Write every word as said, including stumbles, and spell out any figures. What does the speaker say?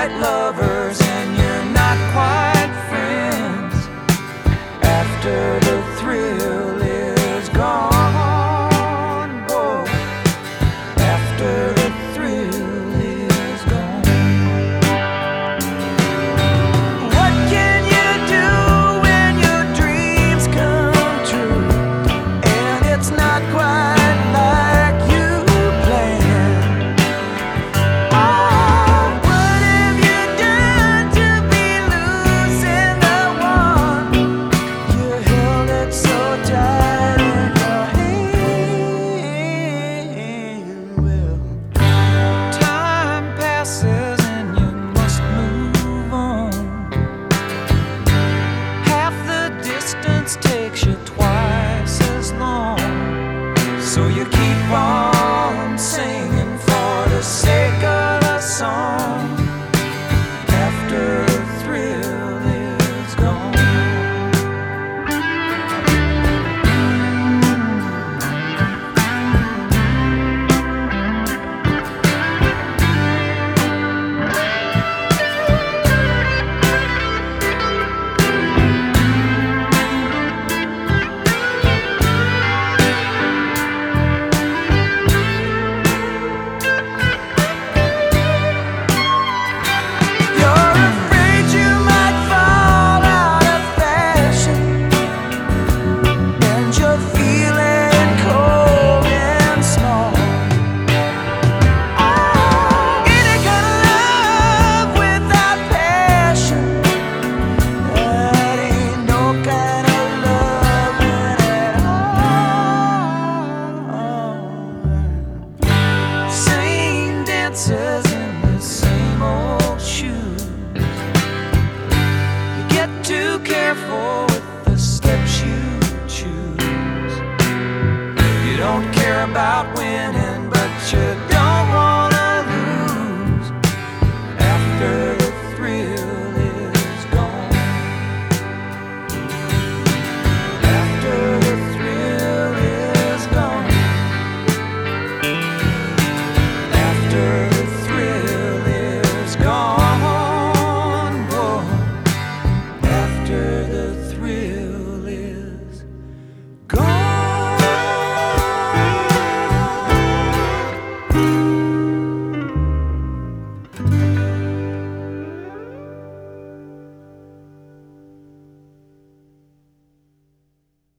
quite lovers and you're not quite friends after the thrill is gone. Whoa. After the thrill is gone. What can you do when your dreams come true and it's not quite like you planned? Oh, what have you done to be losing the one you held it so tight in your hand? Well, time passes and you must move on. Half the distance takes you twice as long. So you keep on singing for the sake of the song after the thrill is gone. You're afraid you might fall out of fashion, and you're feeling cold and small. Any kind of love without passion, that ain't no kind of loving at all. Same dances in the same old shoes. You get too careful with the steps you choose. You don't care about winning, but you